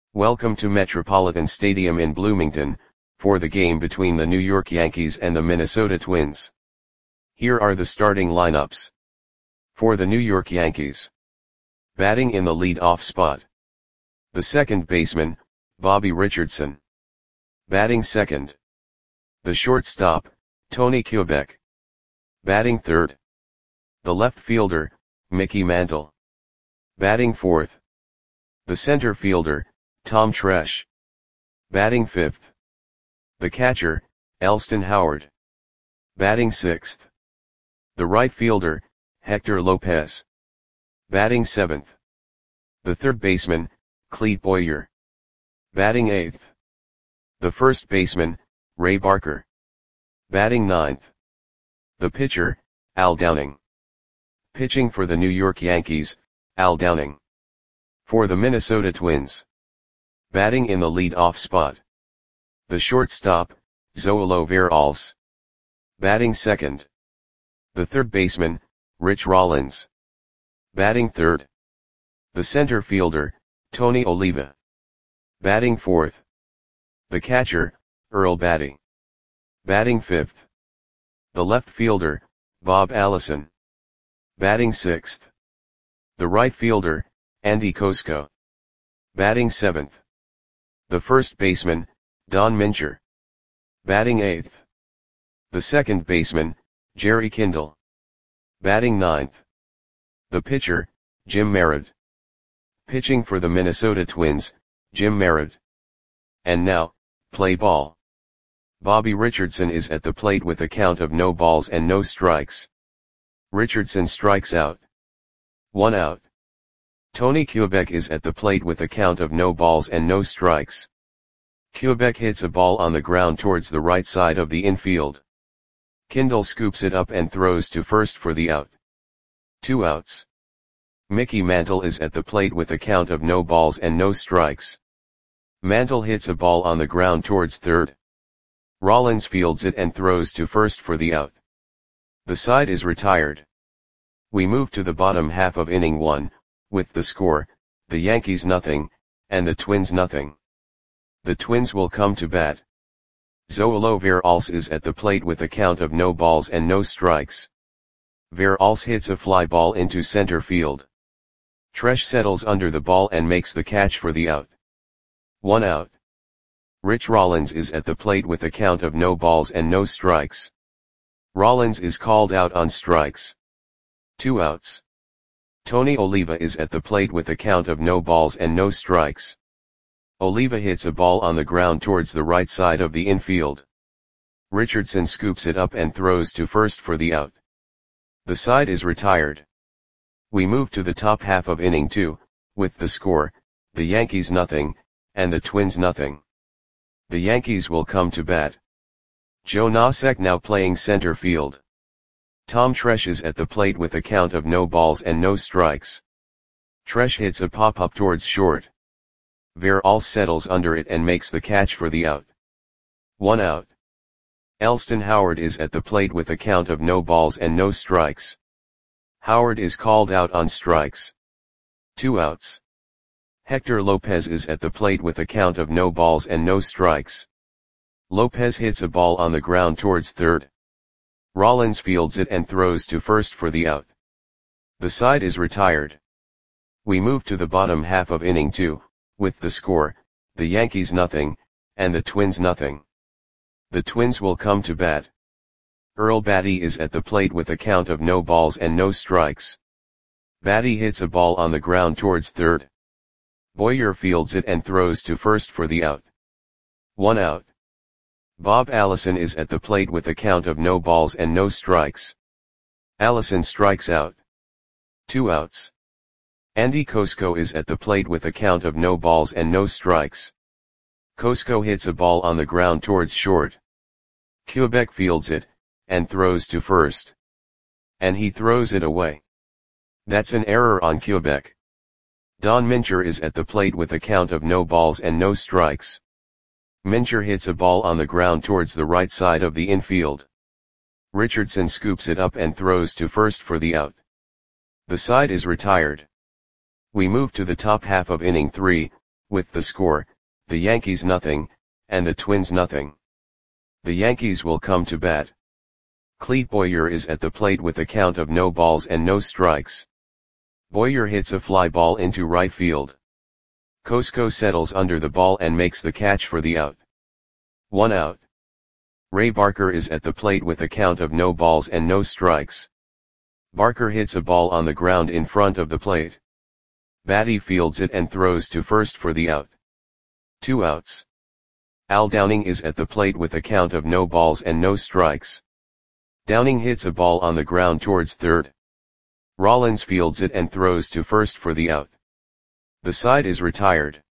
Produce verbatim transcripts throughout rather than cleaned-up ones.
Welcome to Metropolitan Stadium in Bloomington, for the game between the New York Yankees and the Minnesota Twins. Here are the starting lineups. For the New York Yankees. Batting in the lead-off spot. The second baseman, Bobby Richardson. Batting second. The shortstop, Tony Kubek. Batting third. The left fielder, Mickey Mantle. Batting fourth. The center fielder, Tom Tresh. Batting fifth. The catcher, Elston Howard. Batting sixth. The right fielder, Hector Lopez. Batting seventh. The third baseman, Clete Boyer. Batting eighth. The first baseman, Ray Barker. Batting ninth. The pitcher, Al Downing. Pitching for the New York Yankees, Al Downing. For the Minnesota Twins. Batting in the lead-off spot. The shortstop, Zoilo Veralce. Batting second. The third baseman, Rich Rollins. Batting third. The center fielder, Tony Oliva. Batting fourth. The catcher, Earl Batty. Batting fifth. The left fielder, Bob Allison. Batting sixth. The right fielder, Andy Kosko. Batting seventh. The first baseman, Don Mincher. Batting eighth. The second baseman, Jerry Kindle. Batting ninth. The pitcher, Jim Merritt. Pitching for the Minnesota Twins, Jim Merritt. And now, play ball. Bobby Richardson is at the plate with a count of no balls and no strikes. Richardson strikes out. One out. Tony Kubek is at the plate with a count of no balls and no strikes. Kubek hits a ball on the ground towards the right side of the infield. Kindle scoops it up and throws to first for the out. Two outs. Mickey Mantle is at the plate with a count of no balls and no strikes. Mantle hits a ball on the ground towards third. Rollins fields it and throws to first for the out. The side is retired. We move to the bottom half of inning one, with the score, the Yankees nothing, and the Twins nothing. The Twins will come to bat. Zoilo Veralce is at the plate with a count of no balls and no strikes. Veralce hits a fly ball into center field. Tresh settles under the ball and makes the catch for the out. One out. Rich Rollins is at the plate with a count of no balls and no strikes. Rollins is called out on strikes. Two outs. Tony Oliva is at the plate with a count of no balls and no strikes. Oliva hits a ball on the ground towards the right side of the infield. Richardson scoops it up and throws to first for the out. The side is retired. We move to the top half of inning two, with the score, the Yankees nothing, and the Twins nothing. The Yankees will come to bat. Joe Nosek now playing center field. Tom Tresh is at the plate with a count of no balls and no strikes. Tresh hits a pop-up towards short. Veralce settles under it and makes the catch for the out. One out. Elston Howard is at the plate with a count of no balls and no strikes. Howard is called out on strikes. Two outs. Hector Lopez is at the plate with a count of no balls and no strikes. Lopez hits a ball on the ground towards third. Rollins fields it and throws to first for the out. The side is retired. We move to the bottom half of inning two, with the score, the Yankees nothing, and the Twins nothing. The Twins will come to bat. Earl Batty is at the plate with a count of no balls and no strikes. Batty hits a ball on the ground towards third. Boyer fields it and throws to first for the out. One out. Bob Allison is at the plate with a count of no balls and no strikes. Allison strikes out. Two outs. Andy Kosko is at the plate with a count of no balls and no strikes. Kosko hits a ball on the ground towards short. Kubek fields it, and throws to first. And he throws it away. That's an error on Kubek. Don Mincher is at the plate with a count of no balls and no strikes. Mincher hits a ball on the ground towards the right side of the infield. Richardson scoops it up and throws to first for the out. The side is retired. We move to the top half of inning three, with the score, the Yankees nothing, and the Twins nothing. The Yankees will come to bat. Clete Boyer is at the plate with a count of no balls and no strikes. Boyer hits a fly ball into right field. Cosco settles under the ball and makes the catch for the out. One out. Ray Barker is at the plate with a count of no balls and no strikes. Barker hits a ball on the ground in front of the plate. Batty fields it and throws to first for the out. Two outs. Al Downing is at the plate with a count of no balls and no strikes. Downing hits a ball on the ground towards third. Rollins fields it and throws to first for the out. The side is retired.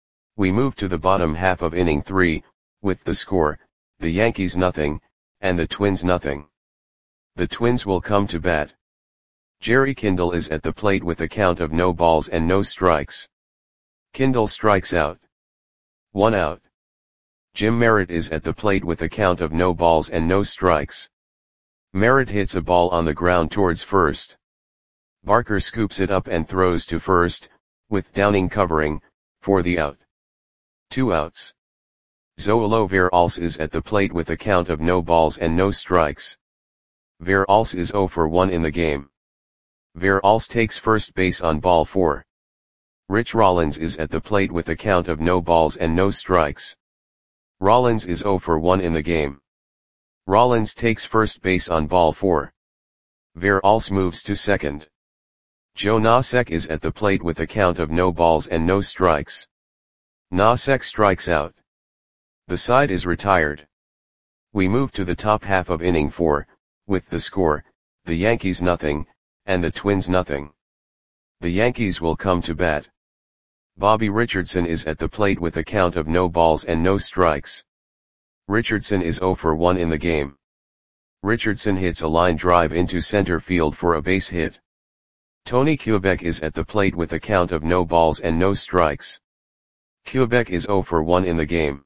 We move to the bottom half of inning three, with the score, the Yankees nothing, and the Twins nothing. The Twins will come to bat. Jerry Kindle is at the plate with a count of no balls and no strikes. Kindle strikes out. One out. Jim Merritt is at the plate with a count of no balls and no strikes. Merritt hits a ball on the ground towards first. Barker scoops it up and throws to first, with Downing covering, for the out. Two outs. Zoilo Veralce is at the plate with a count of no balls and no strikes. Veralce is zero for one in the game. Veralce takes first base on ball four. Rich Rollins is at the plate with a count of no balls and no strikes. Rollins is zero for one in the game. Rollins takes first base on ball four. Veralce moves to second. Joe Nosek is at the plate with a count of no balls and no strikes. Nosek strikes out. The side is retired. We move to the top half of inning four, with the score, the Yankees nothing, and the Twins nothing. The Yankees will come to bat. Bobby Richardson is at the plate with a count of no balls and no strikes. Richardson is zero for one in the game. Richardson hits a line drive into center field for a base hit. Tony Kubek is at the plate with a count of no balls and no strikes. Kubek is zero for one in the game.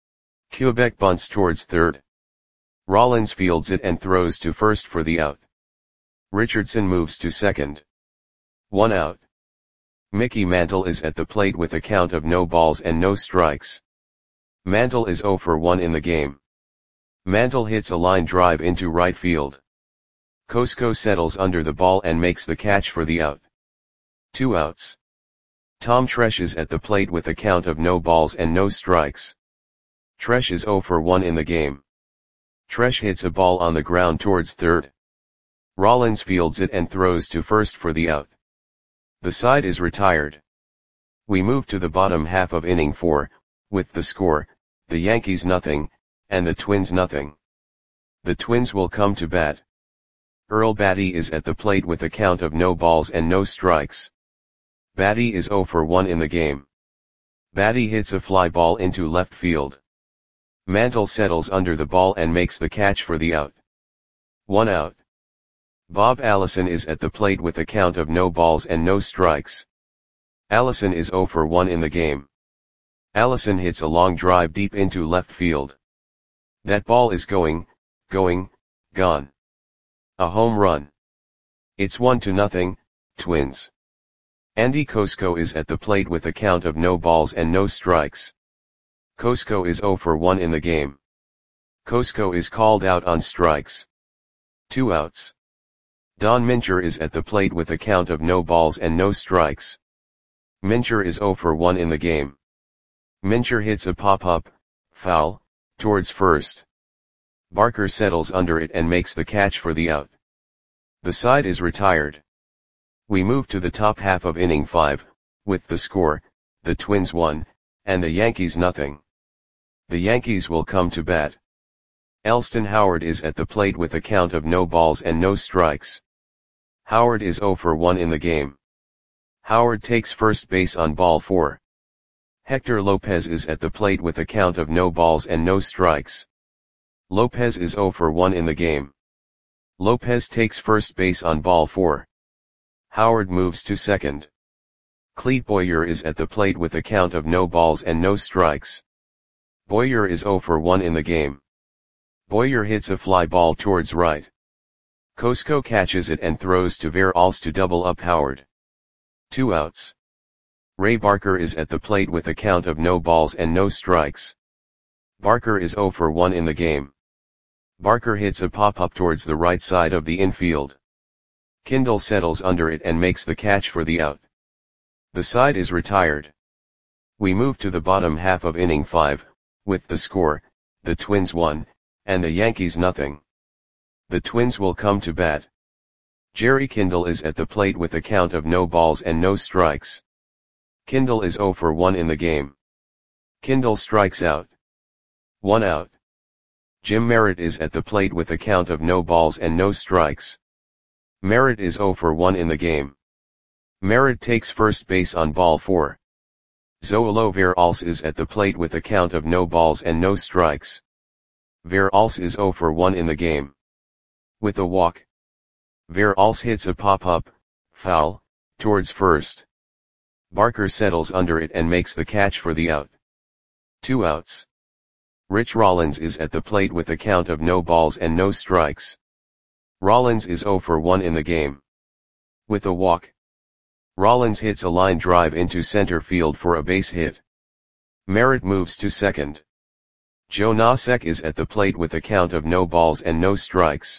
Kubek bunts towards third. Rollins fields it and throws to first for the out. Richardson moves to second. One out. Mickey Mantle is at the plate with a count of no balls and no strikes. Mantle is zero for one in the game. Mantle hits a line drive into right field. Cosco settles under the ball and makes the catch for the out. Two outs. Tom Tresh is at the plate with a count of no balls and no strikes. Tresh is zero for one in the game. Tresh hits a ball on the ground towards third. Rollins fields it and throws to first for the out. The side is retired. We move to the bottom half of inning four, with the score, the Yankees nothing, and the Twins nothing. The Twins will come to bat. Earl Batty is at the plate with a count of no balls and no strikes. Batty is zero for one in the game. Batty hits a fly ball into left field. Mantle settles under the ball and makes the catch for the out. One out. Bob Allison is at the plate with a count of no balls and no strikes. Allison is zero for one in the game. Allison hits a long drive deep into left field. That ball is going, going, gone. A home run. It's one to nothing, Twins. Andy Cosco is at the plate with a count of no balls and no strikes. Cosco is zero for one in the game. Cosco is called out on strikes. Two outs. Don Mincher is at the plate with a count of no balls and no strikes. Mincher is zero for one in the game. Mincher hits a pop-up, foul, towards first. Barker settles under it and makes the catch for the out. The side is retired. We move to the top half of inning five, with the score, the Twins one, and the Yankees nothing. The Yankees will come to bat. Elston Howard is at the plate with a count of no balls and no strikes. Howard is zero for one in the game. Howard takes first base on ball four. Hector Lopez is at the plate with a count of no balls and no strikes. Lopez is zero for one in the game. Lopez takes first base on ball four. Howard moves to second. Clete Boyer is at the plate with a count of no balls and no strikes. Boyer is zero for one in the game. Boyer hits a fly ball towards right. Cosco catches it and throws to Veralce to double up Howard. Two outs. Ray Barker is at the plate with a count of no balls and no strikes. Barker is zero for one in the game. Barker hits a pop-up towards the right side of the infield. Kindle settles under it and makes the catch for the out. The side is retired. We move to the bottom half of inning five, with the score, the Twins one, and the Yankees nothing. The Twins will come to bat. Jerry Kindle is at the plate with a count of no balls and no strikes. Kindle is zero for one in the game. Kindle strikes out. One out. Jim Merritt is at the plate with a count of no balls and no strikes. Merritt is zero for one in the game. Merritt takes first base on ball four. Zoilo Veralce is at the plate with a count of no balls and no strikes. Veralce is zero for one in the game. With a walk. Veralce hits a pop-up, foul, towards first. Barker settles under it and makes the catch for the out. Two outs. Rich Rollins is at the plate with a count of no balls and no strikes. Rollins is zero for one in the game. With a walk. Rollins hits a line drive into center field for a base hit. Merritt moves to second. Joe Nosek is at the plate with a count of no balls and no strikes.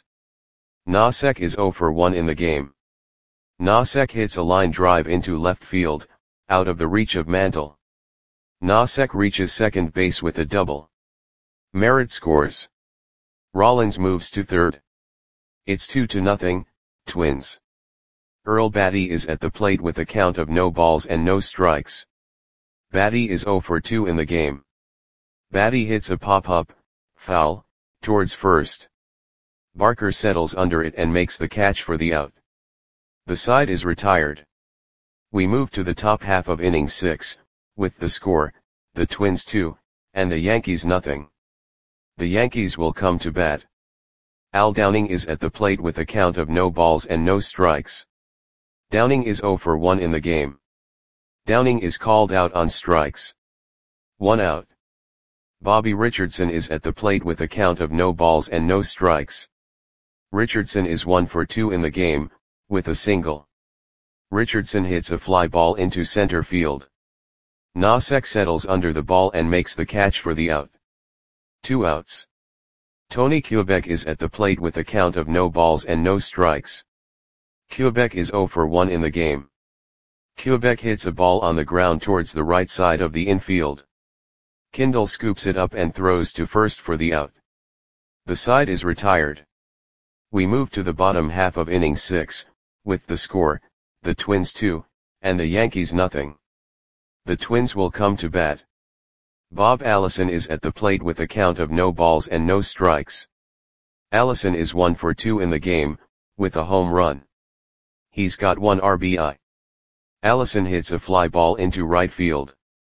Nosek is zero for one in the game. Nosek hits a line drive into left field, out of the reach of Mantle. Nosek reaches second base with a double. Merritt scores. Rollins moves to third. It's two to nothing, Twins. Earl Batty is at the plate with a count of no balls and no strikes. Batty is zero for two in the game. Batty hits a pop-up, foul, towards first. Barker settles under it and makes the catch for the out. The side is retired. We move to the top half of inning six, with the score, the Twins two, and the Yankees nothing. The Yankees will come to bat. Al Downing is at the plate with a count of no balls and no strikes. Downing is zero for one in the game. Downing is called out on strikes. One out. Bobby Richardson is at the plate with a count of no balls and no strikes. Richardson is one for two in the game, with a single. Richardson hits a fly ball into center field. Nosek settles under the ball and makes the catch for the out. Two outs. Tony Kubek is at the plate with a count of no balls and no strikes. Kubek is zero for one in the game. Kubek hits a ball on the ground towards the right side of the infield. Kindle scoops it up and throws to first for the out. The side is retired. We move to the bottom half of inning six, with the score, the Twins two, and the Yankees nothing. The Twins will come to bat. Bob Allison is at the plate with a count of no balls and no strikes. Allison is one for two in the game, with a home run. He's got one R B I. Allison hits a fly ball into right field.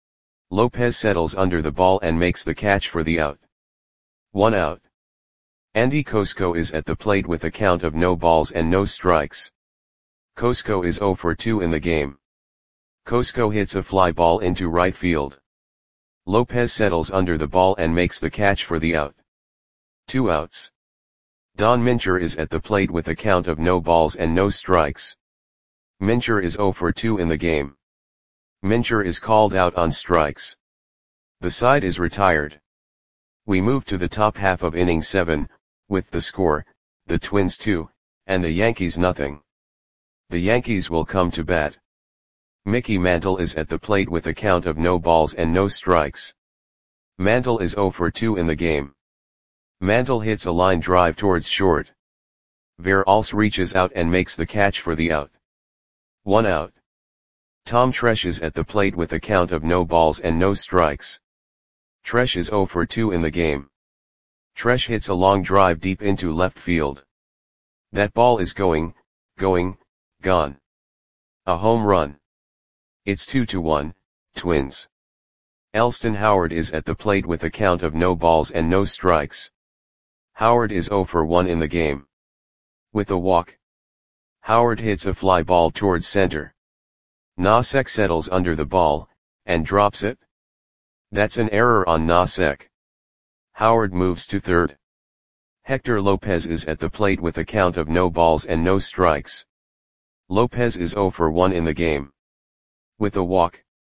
Lopez settles under the ball and makes the catch for the out. One out. Andy Kosko is at the plate with a count of no balls and no strikes. Kosko is zero for two in the game. Kosko hits a fly ball into right field. Lopez settles under the ball and makes the catch for the out. Two outs. Don Mincher is at the plate with a count of no balls and no strikes. Mincher is zero for two in the game. Mincher is called out on strikes. The side is retired. We move to the top half of inning seven, with the score, the Twins two, and the Yankees nothing. The Yankees will come to bat. Mickey Mantle is at the plate with a count of no balls and no strikes. Mantle is zero for two in the game. Mantle hits a line drive towards short. Veralce reaches out and makes the catch for the out. One out. Tom Tresh is at the plate with a count of no balls and no strikes. Tresh is zero for two in the game. Tresh hits a long drive deep into left field. That ball is going, going, gone. A home run. It's two to one, Twins. Elston Howard is at the plate with a count of no balls and no strikes. Howard is zero for one in the game. With a walk. Howard hits a fly ball towards center. Nosek settles under the ball, and drops it. That's an error on Nosek. Howard moves to third. Hector Lopez is at the plate with a count of no balls and no strikes. Lopez is zero for one in the game. With a walk.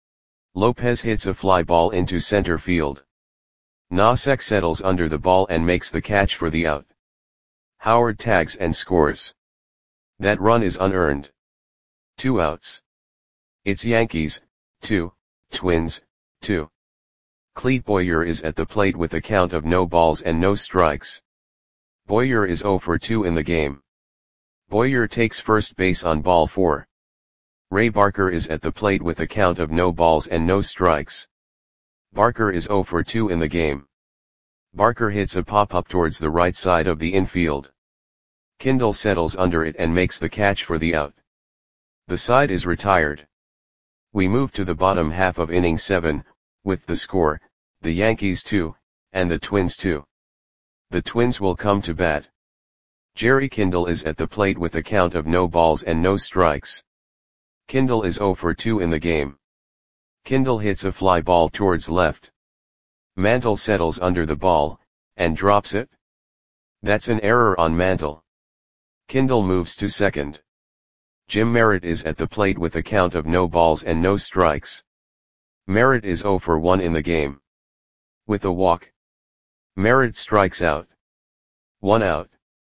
Lopez hits a fly ball into center field. Nosek settles under the ball and makes the catch for the out. Howard tags and scores. That run is unearned. Two outs. It's Yankees, two, Twins, two. Clete Boyer is at the plate with a count of no balls and no strikes. Boyer is oh for two in the game. Boyer takes first base on ball four. Ray Barker is at the plate with a count of no balls and no strikes. Barker is oh for two in the game. Barker hits a pop-up towards the right side of the infield. Kindle settles under it and makes the catch for the out. The side is retired. We move to the bottom half of inning seven, with the score, the Yankees two, and the Twins two. The Twins will come to bat. Jerry Kindle is at the plate with a count of no balls and no strikes. Kindle is oh for two in the game. Kindle hits a fly ball towards left. Mantle settles under the ball, and drops it. That's an error on Mantle. Kindle moves to second. Jim Merritt is at the plate with a count of no balls and no strikes. Merritt is oh for one in the game. With a walk. Merritt strikes out. One out.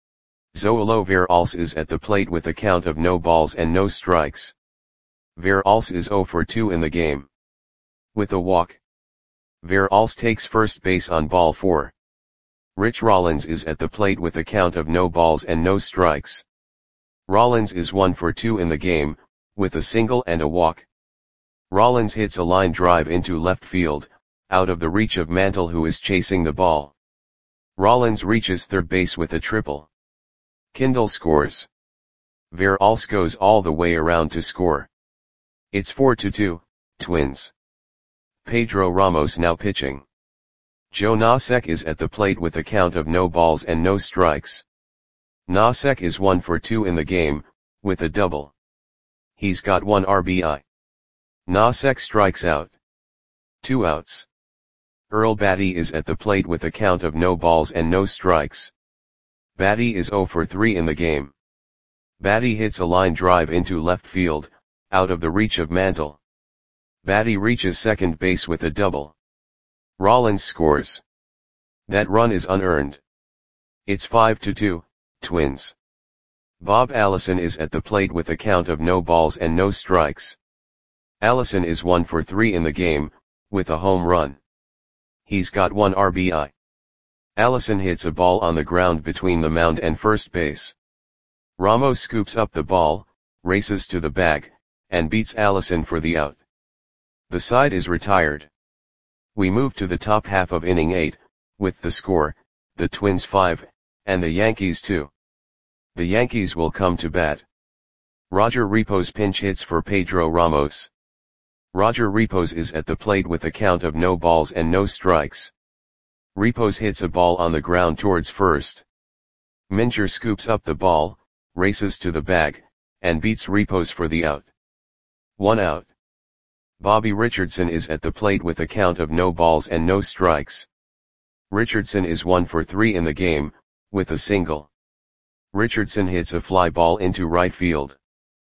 Zoilo Veralce is at the plate with a count of no balls and no strikes. Veralce is oh for two in the game. With a walk. Veralce takes first base on ball four. Rich Rollins is at the plate with a count of no balls and no strikes. Rollins is one for two in the game, with a single and a walk. Rollins hits a line drive into left field, out of the reach of Mantle who is chasing the ball. Rollins reaches third base with a triple. Kindle scores. Veralce goes all the way around to score. It's four to two, Twins. Pedro Ramos now pitching. Joe Nosek is at the plate with a count of no balls and no strikes. Nosek is one for two in the game, with a double. He's got one R B I. Nosek strikes out. Two outs. Earl Batty is at the plate with a count of no balls and no strikes. Batty is oh for three in the game. Batty hits a line drive into left field, out of the reach of Mantle. Batty reaches second base with a double. Rollins scores. That run is unearned. It's five to two, Twins. Bob Allison is at the plate with a count of no balls and no strikes. Allison is one for three in the game, with a home run. He's got one R B I. Allison hits a ball on the ground between the mound and first base. Ramos scoops up the ball, races to the bag, and beats Allison for the out. The side is retired. We move to the top half of inning eight, with the score, the Twins five, and the Yankees two. The Yankees will come to bat. Roger Repos pinch hits for Pedro Ramos. Roger Repos is at the plate with a count of no balls and no strikes. Repos hits a ball on the ground towards first. Mincher scoops up the ball, races to the bag, and beats Repos for the out. One out. Bobby Richardson is at the plate with a count of no balls and no strikes. Richardson is one for three in the game, with a single. Richardson hits a fly ball into right field.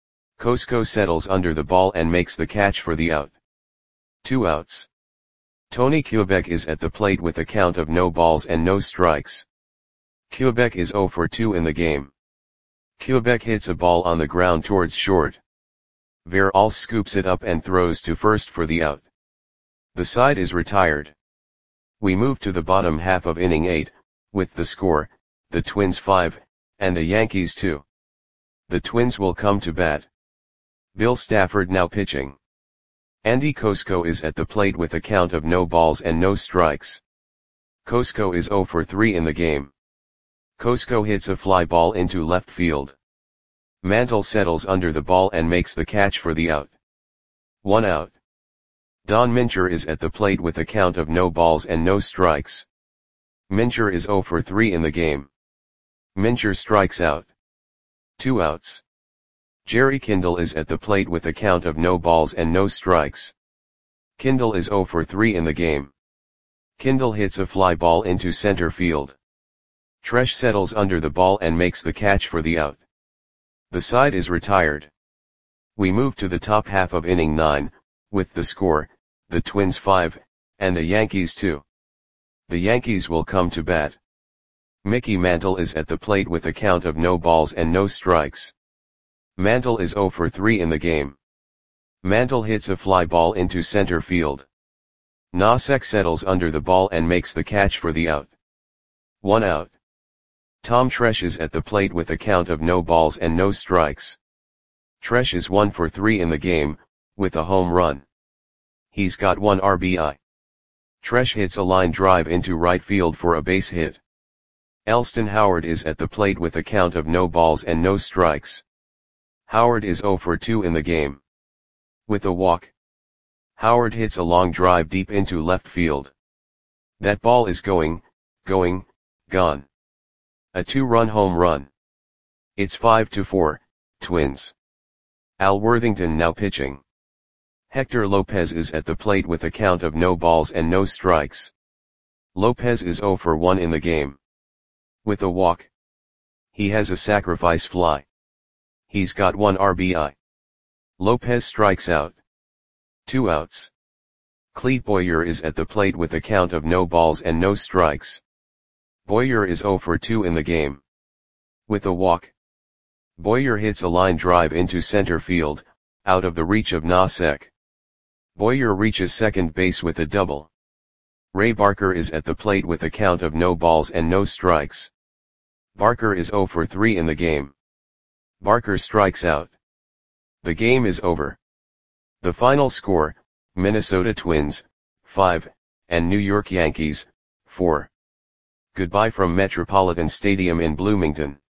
Cosco settles under the ball and makes the catch for the out. Two outs. Tony Kubek is at the plate with a count of no balls and no strikes. Kubek is oh for two in the game. Kubek hits a ball on the ground towards short. Veralce scoops it up and throws to first for the out. The side is retired. We move to the bottom half of inning eight, with the score, the Twins five, and the Yankees two. The Twins will come to bat. Bill Stafford now pitching. Andy Cosco is at the plate with a count of no balls and no strikes. Cosco is oh for three in the game. Cosco hits a fly ball into left field. Mantle settles under the ball and makes the catch for the out. One out. Don Mincher is at the plate with a count of no balls and no strikes. Mincher is oh for three in the game. Mincher strikes out. Two outs. Jerry Kindle is at the plate with a count of no balls and no strikes. Kindle is oh for three in the game. Kindle hits a fly ball into center field. Tresh settles under the ball and makes the catch for the out. The side is retired. We move to the top half of inning nine, with the score, the Twins five, and the Yankees two. The Yankees will come to bat. Mickey Mantle is at the plate with a count of no balls and no strikes. Mantle is zero for three in the game. Mantle hits a fly ball into center field. Nosek settles under the ball and makes the catch for the out. One out. Tom Tresh is at the plate with a count of no balls and no strikes. Tresh is one for three in the game, with a home run. He's got one R B I. Tresh hits a line drive into right field for a base hit. Elston Howard is at the plate with a count of no balls and no strikes. Howard is zero for two in the game. With a walk. Howard hits a long drive deep into left field. That ball is going, going, gone. A two-run home run. It's five to four, Twins. Al Worthington now pitching. Hector Lopez is at the plate with a count of no balls and no strikes. Lopez is zero for one in the game. With a walk. He has a sacrifice fly. He's got one R B I. Lopez strikes out. Two outs. Clete Boyer is at the plate with a count of no balls and no strikes. Boyer is zero for two in the game. With a walk. Boyer hits a line drive into center field, out of the reach of Nosek. Boyer reaches second base with a double. Ray Barker is at the plate with a count of no balls and no strikes. Barker is zero for three in the game. Barker strikes out. The game is over. The final score, Minnesota Twins, five, and New York Yankees, four. Goodbye from Metropolitan Stadium in Bloomington.